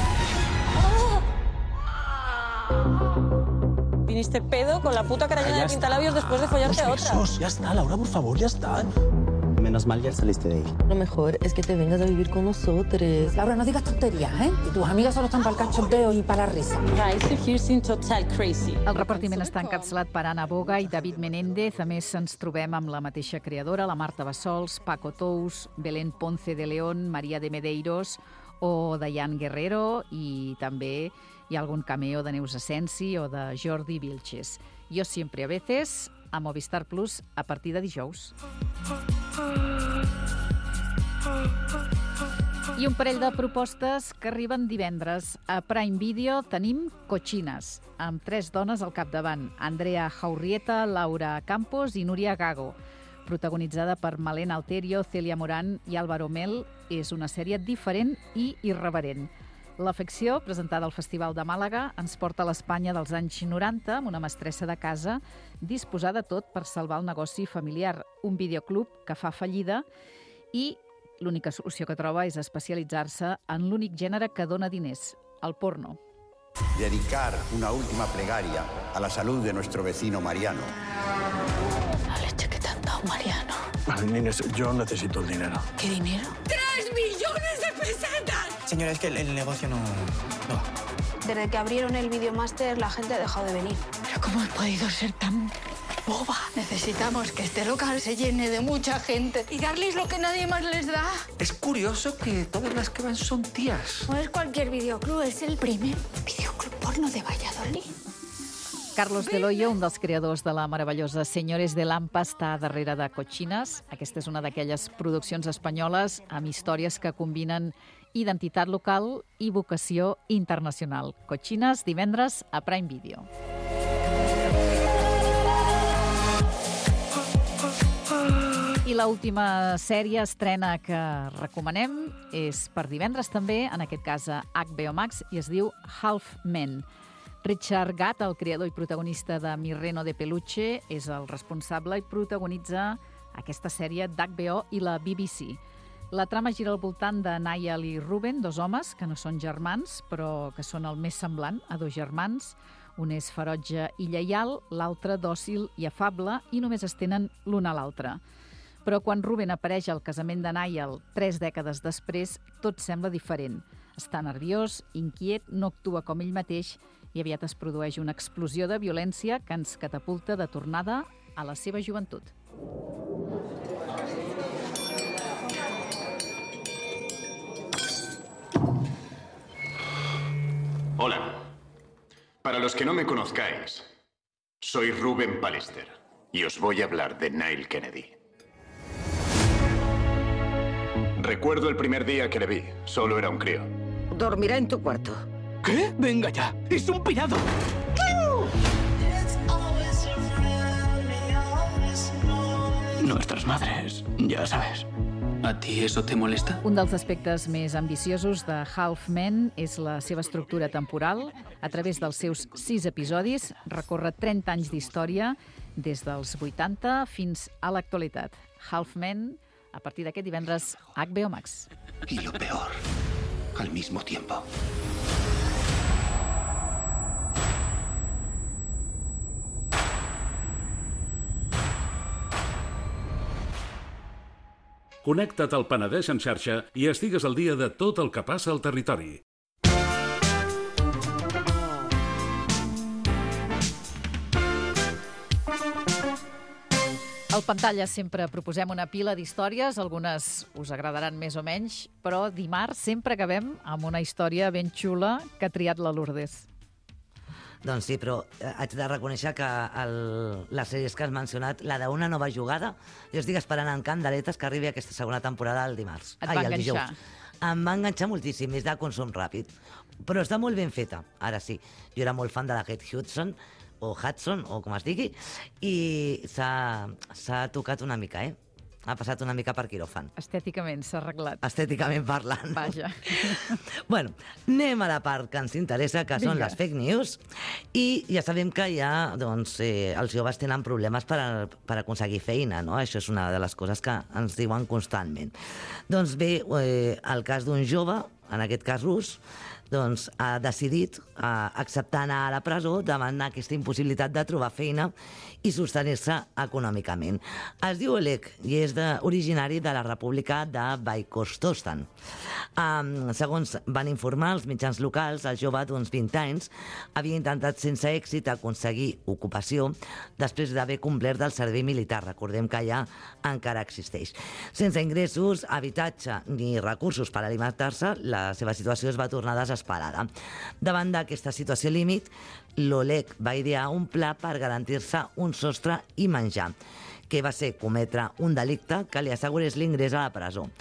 Viniste pedo con la puta cara llena de pintalabios después de follarte a otra. Ya está, Laura, por favor, ya está. Menos mal ya saliste de ahí. Lo mejor es que te vengas a vivir con nosotros. Laura, no digas tonterías, ¿eh? Y tus amigas solo están para el cachondeo y para la risa. Rise here seem total crazy. El repartiment està encapçalat per Ana Boga i David Menéndez. A més, ens trobem amb la mateixa creadora, la Marta Bassols, Paco Tous, Belén Ponce de León, Maria de Medeiros o Dayan Guerrero, i també hi ha algun cameo de Neus Asensi o de Jordi Vilches. Yo siempre a veces, a Movistar Plus, a partir de dijous. I un parell de propostes que arriben divendres. A Prime Video tenim Cochines, amb 3 dones al capdavant: Andrea Jaurrieta, Laura Campos i Núria Gago. Protagonitzada per Malena Alterio, Celia Morán i Álvaro Mel, és una sèrie diferent i irreverent. La ficció, presentada al Festival de Màlaga, ens porta a l'Espanya dels anys 90 amb una mestressa de casa disposada a tot per salvar el negoci familiar, un videoclub que fa fallida i l'única solució que troba és especialitzar-se en l'únic gènere que dona diners, el porno. Dedicar una última plegaria a la salud de nuestro vecino Mariano. La leche que te han dado, Mariano. Inés, yo necesito el dinero. ¿Qué dinero? ¡3 millones de pesetas! Señora, es que el negocio no. Desde que abrieron el Videomaster, la gente ha dejado de venir. ¿Pero cómo he podido ser tan boba? Necesitamos que este local se llene de mucha gente y darles lo que nadie más les da. Es curioso que todas las que van son tías. No es cualquier videoclub, es el primer videoclub porno de Valladolid. Carlos Del Hoyo, un dels creadors de la meravellosa Señores de Lampa, està darrere de Cochines. Aquesta és una d'aquelles produccions espanyoles amb històries que combinen identitat local i vocació internacional. Cochines, divendres a Prime Video. I l'última sèrie estrena que recomanem és per divendres també, en aquest cas a HBO Max, i es diu Half Men. Richard Gatt, el creador i protagonista de Mi Reno de Peluche, és el responsable i protagonitza aquesta sèrie d'HBO i la BBC. La trama gira al voltant de Niall i Ruben, dos homes que no són germans, però que són el més semblant a dos germans. Un és ferotge i lleial, l'altre dòcil i afable, i només es tenen l'un a l'altre. Però quan Ruben apareix al casament de Niall 3 dècades després, tot sembla diferent. Està nerviós, inquiet, no actua com ell mateix i aviat es produeix una explosió de violència que ens catapulta de tornada a la seva joventut. Hola. Para los que no me conozcáis, soy Ruben Pallister y os voy a hablar de Niall Kennedy. Recuerdo el primer día que le vi. Solo era un crío. Dormirá en tu cuarto. ¿Qué? Venga ya. ¡Es un pirado! Nuestras madres, ya sabes. ¿A ti eso te molesta? Un dels aspectes més ambiciosos de Half Men és la seva estructura temporal. A través dels seus 6 episodis recorre 30 anys d'història des dels 80 fins a l'actualitat. Half Men, a partir d'aquest divendres, HBO Max. Y lo peor, al mismo tiempo. Connecta't al Penedès en xarxa i estigues al dia de tot el que passa al territori. Al Pantalla sempre proposem una pila d'històries, algunes us agradaran més o menys, però dimarts sempre acabem amb una història ben xula que ha triat la Lourdes. Doncs sí, però haig de reconèixer que les sèries que has mencionat, la d'Una nova jugada, jo estic esperant amb candeletes que arribi aquesta segona temporada el dimarts. Et va enganxar? Em va enganxar moltíssim, és de consum ràpid. Però està molt ben feta, ara sí. Jo era molt fan de la Kate Hudson, o com es digui, i s'ha tocat una mica, Ha passat una mica per quiròfan. Estèticament s'ha arreglat. Estèticament parlant. Vaja. Bueno, anem a la part que ens interessa, que són les fake news. I ja sabem que els joves tenen problemes per aconseguir feina, no? Això és una de les coses que ens diuen constantment. Doncs bé, el cas d'un jove, en aquest cas rus, ha decidit acceptar anar a la presó davant aquesta impossibilitat de trobar feina i sostenir-se econòmicament. Es diu Oleg i és originari de la República de Baikortostan. Segons van informar els mitjans locals, el jove d'uns 20 anys havia intentat sense èxit aconseguir ocupació després d'haver complert el servei militar. Recordem que allà encara existeix. Sense ingressos, habitatge ni recursos per alimentar-se, la seva situació es va tornar desesperada. Davant d'aquesta situació límit, l'Oleg va idear un pla per garantir-se un sostre i menjar, que va ser cometre un delicte que li assegurés l'ingrés a la presó.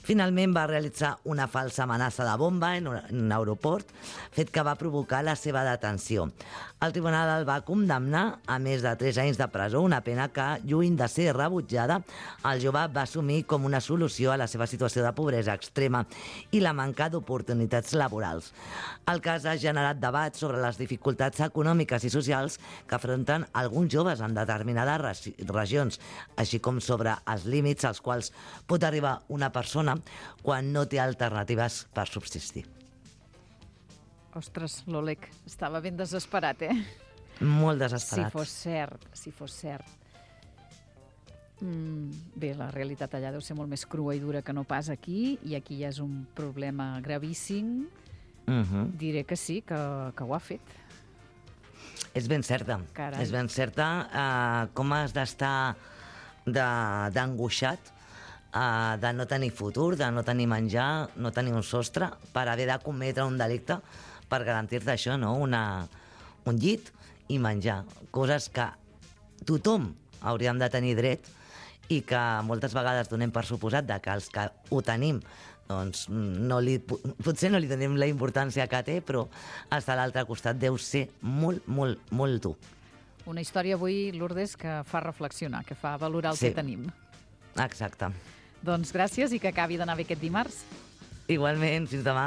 Finalment va realitzar una falsa amenaça de bomba en un aeroport, fet que va provocar la seva detenció. El tribunal el va condemnar a més de 3 anys de presó, una pena que, lluny de ser rebutjada, el jove va assumir com una solució a la seva situació de pobresa extrema i la manca d'oportunitats laborals. El cas ha generat debats sobre les dificultats econòmiques i socials que afronten alguns joves en determinades regions, així com sobre els límits als quals pot arribar una persona quan no té alternatives per subsistir. Ostres, l'Oleg estava ben desesperat, Molt desesperat. Si fos cert. Bé, la realitat allà deu ser molt més crua i dura que no pas aquí, i aquí ja és un problema gravíssim. Diré que sí, que ho ha fet. És ben certa. Carai. És ben certa com has d'estar d'angoixat, de no tenir futur, de no tenir menjar, no tenir un sostre, per haver de cometre un delicte per garantir-te això, no? Un llit i menjar. Coses que tothom hauríem de tenir dret i que moltes vegades donem per suposat que els que ho tenim doncs potser no li donem la importància que té, però estar a l'altre costat deu ser molt, molt, molt dur. Una història avui, Lourdes, que fa reflexionar, que fa valorar el que tenim. Exacte. Doncs gràcies i que acabi d'anar bé aquest dimarts. Igualment, fins demà.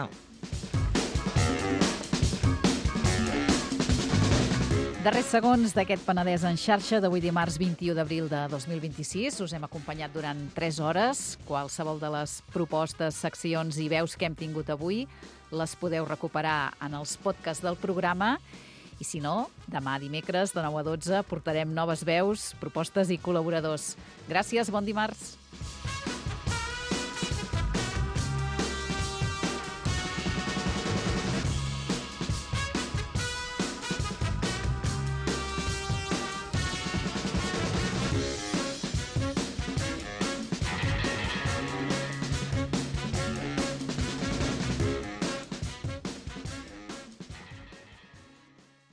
Darrers segons d'aquest Penedès en xarxa d'avui dimarts 21 d'abril de 2026. Us hem acompanyat durant 3 hores. Qualsevol de les propostes, seccions i veus que hem tingut avui les podeu recuperar en els podcasts del programa. I si no, demà dimecres de 9 a 12 portarem noves veus, propostes i col·laboradors. Gràcies, bon dimarts.